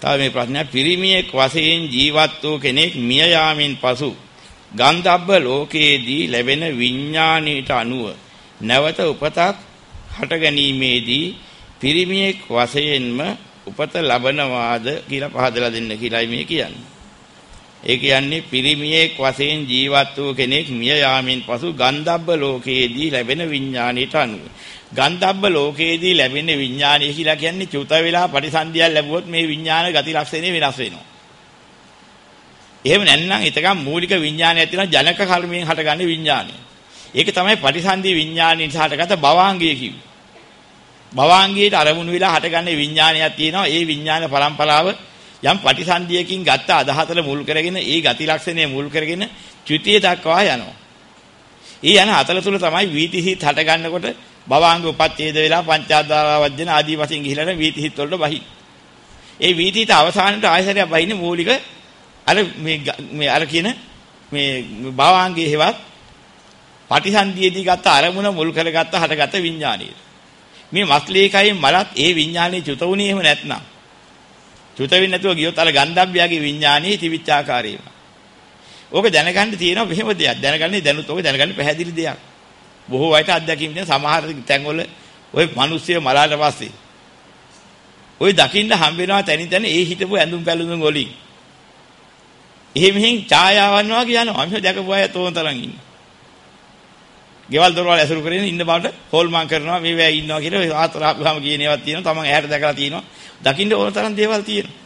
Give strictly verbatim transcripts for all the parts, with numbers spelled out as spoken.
තව මේ ප්‍රශ්නය පිරිමියෙක් වශයෙන් ජීවත් වූ කෙනෙක් මිය යාමෙන් පසු ගන්ධබ්බ ලෝකයේදී ලැබෙන විඥාණයට අනුව නැවත උපතක් හට ගැනීමේදී පිරිමියෙක් වශයෙන්ම උපත ලබනවාද කියලා පහදලා දෙන්න කියලායි මේ කියන්නේ. ඒ කියන්නේ පිරිමියෙක් වශයෙන් ජීවත් වූ කෙනෙක් මිය යාමෙන් පසු ගන්ධබ්බ ලෝකයේදී ලැබෙන විඥාණයට අනුව. ගන්ධබ්බ ලෝකයේදී ලැබෙන විඥාණය කියලා කියන්නේ චුත වෙලා පරිසන්දියක් ලැබුවොත් මේ විඥාන ගති ලක්ෂණේ වෙනස් වෙනවා. එහෙම නැත්නම් ඊටකම් මූලික විඥානයක් තියෙනවා ජනක කර්මයෙන් හටගන්නේ විඥානය. ඒක තමයි පරිසන්දි විඥානයෙන් හටගත භවාංගය කිව්වේ. භවාංගයට අරමුණු වෙලා හටගන්නේ විඥානයක් තියෙනවා. ඒ විඥාන පරම්පරාව යම් පටිසන්ධියකින් ගත්ත අදහතල මුල් කරගෙන ඒ ගති ලක්ෂණය මුල් කරගෙන ත්‍ෘතිය දක්වා යනවා. ඒ යන අතල තුල තමයි වීතිහිත හට ගන්නකොට භවාංග උපච්ඡේද වෙලා පංචාදාර වජ්ජන ආදී වශයෙන් ගිහිලා වීතිහිත වලට බහි. ඒ වීතිහිත අවසානයේ ආයතරයක් බහින්නේ මූලික අර මේ මේ අර කියන මේ භවාංගයේ හේවත් පටිසන්ධියේදී ගත්ත අරමුණ මුල් කරගත්ත හටගත්ත විඥානීය. මේ මස්ලේකයෙන් මලත් ඒ විඥානේ චුත වුණේ එහෙම නැත්නම් චුත වෙන්නේ නැතුව ගියොත් අර ගන්ධබ්බයාගේ විඥානේ තිවිච්ච ආකාරයම. ඕක දැනගන්න තියෙනවා මෙහෙම දෙයක්. දැනගන්නේ දැනුත් ඕක දැනගන්න පැහැදිලි දෙයක්. බොහෝ අයට අත්දැකීම් තියෙන සමහර තැන්වල ওই මිනිස්සු මලාට පස්සේ ওই දකින්න හම්බ වෙනවා තැනින් තැන ඒ හිටපු ඇඳුම් පැළඳුම් වලින්. එහෙම මෙහෙන් ඡායාවන් වගේ යනවා. අපි දැකපු අය තෝන්තරන් ඉන්න. ගෙවල් දොරවල් ඇසුරු කරගෙන ඉන්න බාට හොල්මන් කරනවා මේ වැය ඉන්නවා කියලා ආතර ආපුවාම කියන ඒවාක් තියෙනවා. තමන් ඇහැට දැකලා තියෙනවා. දකින්න ඕන තරම් දේවල් තියෙනවා.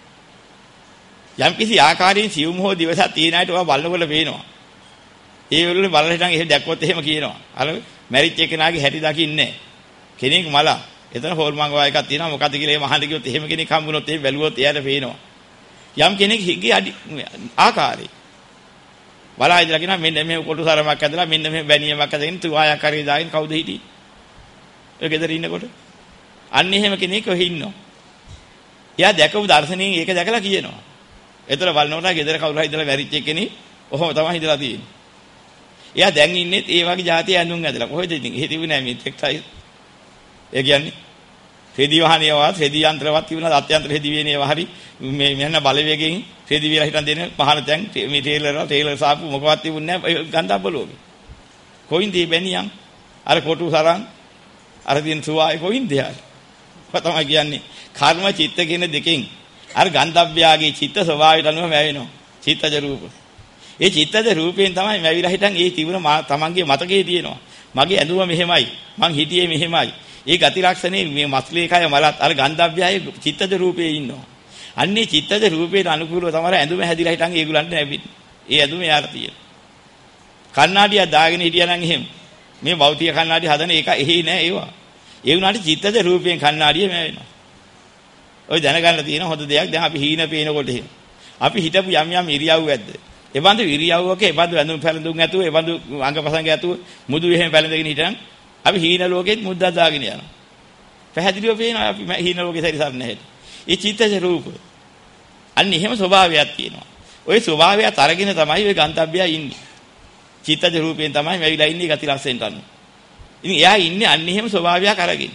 යම් කිසි ආකාරයෙන් සියුම් හෝ දිවසක් තියෙන අයට ඔයා බලනකොට පේනවා. ඒ වෙලාවේ බලන හිටන් එහෙම දැක්කොත් එහෙම කියනවා. අර මැරිච් එකනාගේ හැටි දකින්නේ කෙනෙක් මල. එතන හොල්මන් වා එකක් තියෙනවා. මොකද්ද කියලා එහෙම අහන්න කිව්වොත් එහෙම කෙනෙක් හම්බුනොත් එහෙම බැලුවොත් එයාට පේනවා. යම් කෙනෙක් හිගේ ආකාරي බලා ඉඳලා කියනවා මෙන්න මේ කොටු සරමක් ඇදලා මෙන්න මේ බැනියමක් ඇදගෙන තුවායක් හරි දාගෙන කවුද හිටියේ? ඔය ගෙදර ඉන්නකොට. අන්න එහෙම කෙනෙක් ඔහි ඉන්නවා. එයා දැකපු දර්ශනයෙන් ඒක දැකලා කියනවා. ඒතර බලනකොට ගෙදර කවුරු හරි ඉඳලා වැරිච්ච කෙනෙක් ඔහොම තමයි ඉඳලා තියෙන්නේ. එයා දැන් ඉන්නේත් ඒ වගේ જાතිය ඇඳුම් ඇදලා. කොහෙද ඉතින්? එහෙ තිබුණේ නැහැ මේ ටෙක්ස්ටයිල්. ඒ කියන්නේ රෙදි වහනියවත් රෙදි යන්ත්‍රවත් තිබුණා අත්‍යන්තර රෙදි වේනේවා හරි මේ මෙන්න බලවේගයෙන් රෙදි වේලා හිටන් දෙන පහන තැන් මේ ටේලර් ටේලර් සාපු මොකවත් තිබුණේ නැහැ ගන්ධබ්බ ලෝකේ. කොයින්ද මේ බැනියන්? අර කොටු සරන් අර දින සුවායි කොයින්ද යාර? තමයි කියන්නේ කර්ම චිත්ත කියන දෙකෙන් අර ගන්ධබ්බයාගේ චිත්ත ස්වභාවයට අනුව වැවෙනවා. චිත්තජ රූප. ඒ චිත්තජ රූපයෙන් තමයි වැවිලා හිටන් ඒ තිබුණ තමන්ගේ මතකයේ තියෙනවා. මගේ ඇඳුම මෙහෙමයි. මං හිටියේ මෙහෙමයි. ඒ ගති ලක්ෂණේ මේ මස්ලේකය මලත් අර ගන්ධබ්බයාගේ චිත්තජ රූපයේ ඉන්නවා. අන්නේ චිත්තජ රූපයට අනුකූලව තමයි ඇඳුම හැදිලා හිටන් ඒගොල්ලන්ට ලැබෙන්නේ. ඒ ඇඳුම යාර තියෙන. කණ්ණාඩියක් දාගෙන හිටියා නම් එහෙම මේ භෞතික කණ්ණාඩිය හදන එක එහි නෑ ඒවා. ඒ වුණාට චිත්තජ රූපයෙන් කණ්ණාඩිය මැවෙනවා. ඔය දැනගන්න තියෙන හොඳ දෙයක් දැන් අපි හීන පේනකොට එහෙම. අපි හිටපු යම් යම් ඉරියව් ඇද්ද. ඒ බඳු ඉරියව්වක ඒ බඳු ඇඳුම් පැළඳුම් ඇතුව ඒ බඳු අංගපසංග ඇතුව මුදු එහෙම පැළඳගෙන හිටන් අපි හීන ලෝකෙත් මුද්දා දාගෙන යනවා. පැහැදිලිව පේනවා අපි හීන ලෝකේ සැරිසරන්නේ නැහැ. ඒ චිත්තජ රූප. අන්න එහෙම ස්වභාවයක් තියෙනවා. ওই ස්වභාවයත් අරගෙන තමයි ওই ගන්තබ්බයා ඉන්නේ. චිත්තජ රූපයෙන් තමයි මැවිලා ඉන්නේ ගති ලක්ෂණයට අනුව. ඉතින් එයා ඉන්නේ අන්න එහෙම ස්වභාවයක් අරගෙන.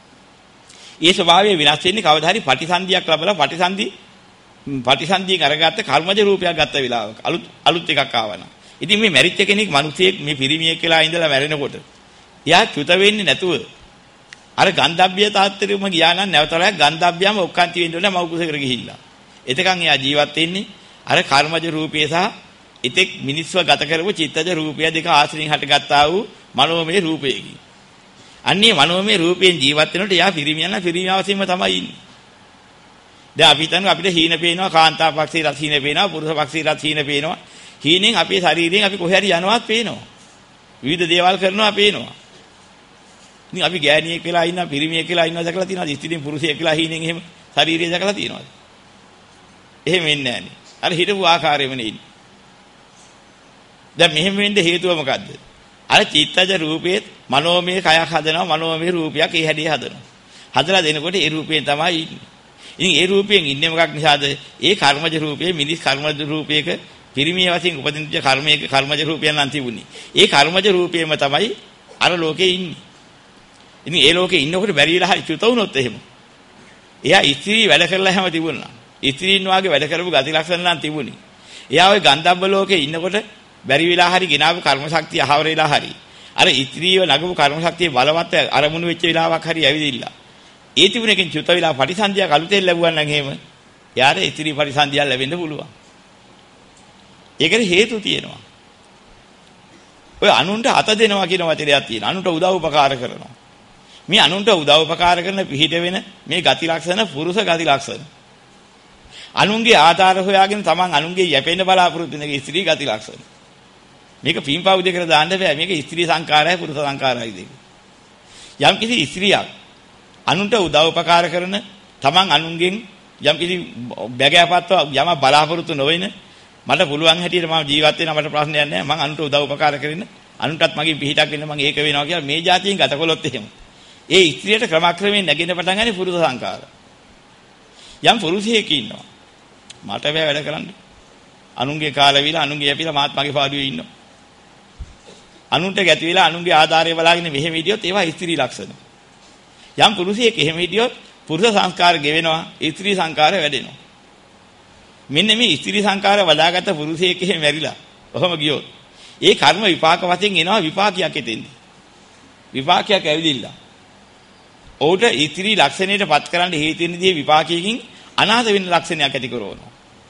ඒ ස්වභාවය වෙනස් වෙන්නේ කවදා හරි පටිසන්ධියක් ලැබලා පටිසන්ධි පටිසන්ධියෙන් අරගත්ත කර්මජ රූපයක් ගත්ත වෙලාවක අලුත් අලුත් එකක් ආවනම්. ඉතින් මේ මැරිච්ච කෙනෙක් මිනිසෙක් මේ පිරිමියෙක් වෙලා ඉඳලා මැරෙනකොට එයා චුත වෙන්නේ නැතුව අර ගන්ධබ්බිය තාත්තරෙම ගියා නම් නැවතලයක් ගන්ධබ්බියම ඔක්කාන්ති වෙන්න ඕනේ මව් කුසකට ගිහිල්ලා. එතකන් එයා ජීවත් වෙන්නේ අර කර්මජ රූපය සහ ඉතෙක් මිනිස්ව ගත කරපු චිත්තජ රූපය දෙක ආශ්‍රයෙන් හටගත්තා වූ මනෝමය රූපයකින්. අන්නේ මනෝමය රූපයෙන් ජීවත් වෙනකොට එයා පිරිමියන පිරිමියාවසීම තමයි ඉන්නේ. දැන් අපි හිතන්නේ අපිට හීන පේනවා කාන්තා පක්ෂී රත් හීන පේනවා පුරුෂ පක්ෂී රත් හීන පේනවා. හීනෙන් අපේ ශරීරයෙන් අපි කොහේ හරි යනවත් පේනවා. විවිධ දේවල් කරනවා පේනවා. ඉතින් අපි ගෑණියෙක් වෙලා ඉන්නවා පිරිමියෙක් වෙලා ඉන්නවා දැකලා තියෙනවද? ස්ත්‍රීන් පුරුෂයෙක් වෙලා හීනෙන් එහෙම ශරීරය දැකලා තියෙනවද? එහෙම වෙන්නේ නැහනේ. අර හිටපු ආකාරයෙම නේ ඉන්නේ. දැන් මෙහෙම වෙන්න හේතුව මොකද්ද? අර චිත්තජ රූපයේ මනෝමය කයක් හදනවා මනෝමය රූපයක් ඒ හැදී හදනවා. හදලා දෙනකොට ඒ රූපයෙන් තමයි ඉන්නේ. ඉතින් ඒ රූපයෙන් ඉන්නේ මොකක් නිසාද? ඒ කර්මජ රූපයේ මිනිස් කර්මජ රූපයක පිරිමිය වශයෙන් උපදින කර්මයක කර්මජ රූපයන් නම් තිබුණේ. ඒ කර්මජ රූපයේම තමයි අර ලෝකේ ඉන්නේ. ඉතින් ඒ ලෝකේ ඉන්නකොට බැරිලා හරි චුත වුණොත් එහෙම. එයා ඉස්ත්‍රි වැඩ කරලා හැම තිබුණා. ඉතිරින් වාගේ වැඩ කරපු ගති ලක්ෂණ නම් තිබුණේ. එයා ওই ගන්ධබ්බ ලෝකේ ඉන්නකොට බැරි වෙලා හරි ගෙනාවු කර්ම ශක්තිය අහවර වෙලා හරි. අර ඉතිරිව නගපු කර්ම ශක්තිය බලවත් අරමුණු වෙච්ච වෙලාවක් හරි ඇවිදිලා. ඒ තිබුණේකින් චුත වෙලා පටිසන්ධියක් අලුතෙන් ලැබුවා නම් එහෙම යාර ඉතිරි පරිසන්ධියක් ලැබෙන්න පුළුවන්. ඒකට හේතු තියෙනවා. ඔය අනුන්ට අත දෙනවා කියන වචනයක් තියෙනවා. අනුන්ට උදව් උපකාර කරනවා. මේ අනුන්ට උදව් උපකාර කරන පිහිට වෙන මේ ගති ලක්ෂණ පුරුෂ ගති ලක්ෂණ. අනුන්ගේ ආධාර හොයාගෙන තමන් අනුන්ගේ යැපෙන්න බලාපොරොත්තු වෙන ස්ත්‍රී ගති ලක්ෂණ. මේක පින්පව් දෙකට දාන්න බෑ. මේක ස්ත්‍රී සංකාරයයි පුරුෂ සංකාරයයි දෙක. යම් කිසි ස්ත්‍රියක් අනුන්ට උදව් උපකාර කරන තමන් අනුන්ගෙන් යම් කිසි බැගෑපත්ව යම බලාපොරොත්තු නොවෙන මට පුළුවන් හැටියට මම ජීවත් වෙන්න මට ප්‍රශ්නයක් නැහැ. මම අනුන්ට උදව් උපකාර කරගෙන අනුන්ටත් මගේ පිහිටක් වෙන්න මම ඒක වෙනවා කියලා මේ જાතියෙන් ගත කළොත් එහෙම. ඒ ස්ත්‍රියට ක්‍රමක්‍රමයෙන් නැගින්න පටන් ගන්නේ පුරුෂ සංකාර. යම් පුරුෂයෙක් ඉන්නවා. මට බෑ වැඩ කරන්න. අනුන්ගේ කාල විලා අනුන්ගේ යපිලා මාත් මගේ පාඩුවේ ඉන්නවා. අනුන්ට ගැති වෙලා අනුන්ගේ ආධාරය බලාගෙන මෙහෙම හිටියොත් ඒවා ස්ත්‍රී ලක්ෂණ. යම් පුරුෂයෙක් එහෙම හිටියොත් පුරුෂ සංස්කාර ගෙවෙනවා ස්ත්‍රී සංස්කාර වැඩෙනවා. මෙන්න මේ ස්ත්‍රී සංස්කාර වදාගත්ත පුරුෂයෙක් එහෙම මැරිලා ඔහොම ගියොත් ඒ කර්ම විපාක වශයෙන් එනවා විපාකයක් එතෙන්ද. විපාකයක් ඇවිදිලා. ඔහුට ස්ත්‍රී ලක්ෂණයට පත් කරන්න හේතු වෙන දේ විපාකයකින් අනාථ වෙන ලක්ෂණයක් ඇති කරනවා.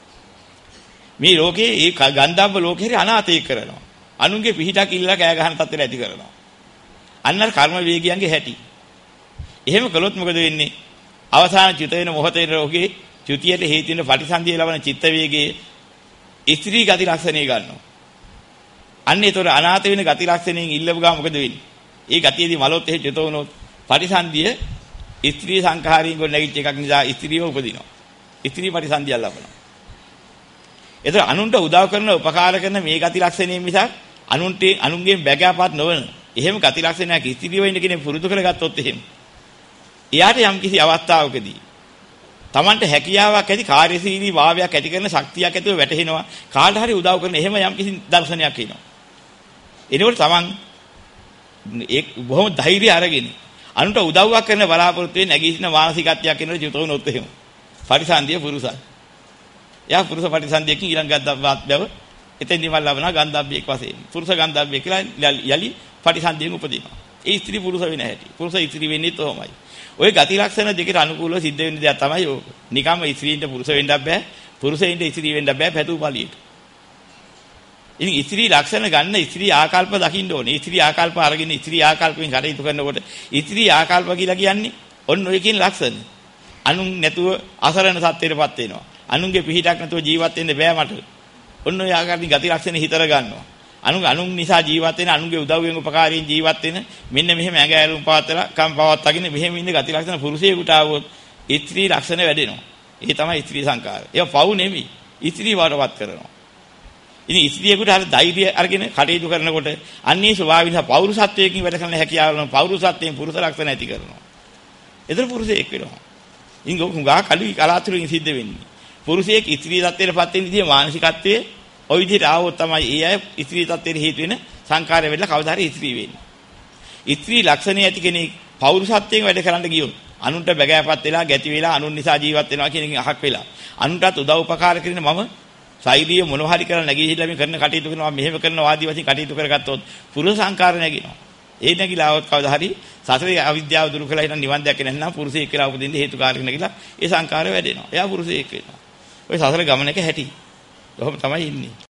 මේ ලෝකේ ඒ ගන්ධබ්බ ලෝකේ අනාථය කරනවා. අනුන්ගේ පිහිටක් ඉල්ලලා කෑ ගහන තත්ත්වයට ඇති කරනවා. අන්නර කර්ම වේගයන්ගේ හැටි. එහෙම කළොත් මොකද වෙන්නේ? අවසාන චිත වෙන මොහොතේ රෝගේ චුතියට හේතු වෙන පටිසන්ධිය ලබන චිත්ත වේගයේ ස්ත්‍රී ගති ලක්ෂණේ ගන්නවා. අන්න ඒතර අනාථ වෙන ගති ලක්ෂණයෙන් ඉල්ලපු ගා මොකද වෙන්නේ? ඒ ගතියේදී මලොත් එහෙ චිත වුණොත් පටිසන්ධිය ස්ත්‍රී සංඛාරයෙන් ගොඩ නැගිච්ච එකක් නිසා ස්ත්‍රියව උපදිනවා. ස්ත්‍රී පටිසන්ධිය ලබනවා. ඒතර අනුන්ට උදව් කරන උපකාර කරන මේ ගති ලක්ෂණයෙන් මිසක් අනුන්ට අනුන්ගෙන් බැගෑපත් නොවන එහෙම ගති ලක්ෂණයක් ස්ත්‍රියව ඉන්න කෙනෙක් පුරුදු කරගත්තොත් එහෙම එයාට යම් කිසි අවස්ථාවකදී Tamante හැකියාවක් ඇති කාර්යශීලී භාවයක් ඇති කරන ශක්තියක් ඇතිව වැටහෙනවා කාට හරි උදව් කරන එහෙම යම් කිසි දර්ශනයක් එනවා. එනකොට Taman ඒ බොහොම ධෛර්යය අරගෙන අනුන්ට උදව්වක් කරන බලාපොරොත්තු වෙන නැගීසින මානසිකත්වයක් එනකොට ජීවිත වුණොත් එහෙම පරිසන්දිය පුරුසයි. එයා පුරුෂ පරිසන්දියකින් ඊළඟ ගන්ධබ්බත් බව එතෙන්දි මල් ලබනවා ගන්ධබ්බෙක් වශයෙන්. පුරුෂ ගන්ධබ්බෙක් කියලා යලි පරිසන්දියෙන් උපදිනවා. ඒ ස්ත්‍රී පුරුෂ වෙන හැටි. පුරුෂ ස්ත්‍රී වෙන්නේත් ඔහොමයි. ඔය ගති ලක්ෂණ දෙකට අනුකූලව සිද්ධ වෙන දේ තමයි ඕක. නිකම්ම ස්ත්‍රීන්ට පුරුෂ වෙන්නත් බෑ. පුරුෂයින්ට ස්ත්‍රී වෙන්නත් බෑ පැතු පාළියට. ඉතින් ස්ත්‍රී ලක්ෂණ ගන්න ස්ත්‍රී ආකල්ප දකින්න ඕනේ. ස්ත්‍රී ආකල්ප අරගෙන ස්ත්‍රී ආකල්පෙන් කටයුතු කරනකොට ස්ත්‍රී ආකල්ප කියලා කියන්නේ ඔන්න ඔයකින් ලක්ෂණ. අනුන් නැතුව අසරණ සත්‍යයටපත් වෙනවා. අනුන්ගේ පිහිටක් නැතුව ජීවත් වෙන්න බෑ මට. ඔන්න ඔය ආකාරයෙන් ගති ලක්ෂණ හිතර ගන්නවා. අනුන් අනුන් නිසා ජීවත් වෙන අනුන්ගේ උදව්වෙන් උපකාරයෙන් ජීවත් වෙන මෙන්න මෙහෙම ඇඟ ඇලුම් පවත්තලා කම් පවත්තගෙන මෙහෙම ඉන්න ගති ලක්ෂණ පුරුෂයෙකුට ආවොත් ස්ත්‍රී ලක්ෂණ වැඩෙනවා. ඒ තමයි ස්ත්‍රී සංකාරය. ඒක පව් නෙමෙයි. ස්ත්‍රී වඩවත් කරනවා. ඉතින් ස්ත්‍රියෙකුට අර ධෛර්යය අරගෙන කටයුතු කරනකොට අන්නේ ස්වභාවයෙන් පෞරුෂත්වයෙන් වැඩ කරන හැකියාව වල පෞරුෂත්වයෙන් පුරුෂ ලක්ෂණ ඇති කරනවා. ඒතර පුරුෂයෙක් වෙනවා. ඉතින් ගා කලුයි කලාතුරකින් සිද්ධ වෙන්නේ. පුරුෂයෙක් ස්ත්‍රී තත්ත්වයටපත් වෙන විදිහේ මානසිකත්වයේ ඔය විදිහට ආවොත් තමයි ඒ අය ස්ත්‍රී තත්ත්වයට හේතු වෙන සංකාරය වෙලා කවදා හරි ස්ත්‍රී වෙන්නේ. ස්ත්‍රී ලක්ෂණය ඇති කෙනෙක් පෞරුෂත්වයෙන් වැඩ කරන්න ගියොත් අනුන්ට බැගෑපත් වෙලා ගැති වෙලා අනුන් නිසා ජීවත් වෙනවා කියන එකෙන් අහක් වෙලා අනුන්ටත් උදව් උපකාර කරන මම සෛලිය මොන හරි කරලා නැගීහිලා මේ කරන කටයුතු කරනවා මෙහෙම කරනවා ආදී වශයෙන් කටයුතු කරගත්තොත් පුරුෂ සංකාර නැගිනවා. ඒ නැගිලා આવොත් කවදා හරි සසරේ අවිද්‍යාව දුරු කළා හිටන් නිවන් දැක්කේ නැත්නම් පුරුෂයෙක් කියලා උපදින්න හේතු කාරක නැගිලා ඒ සංකාරය වැඩෙනවා. එයා පුරුෂයෙක් වෙනවා. ඔය සසර ගමනක හැටි. ඔහොම තමයි ඉන්නේ.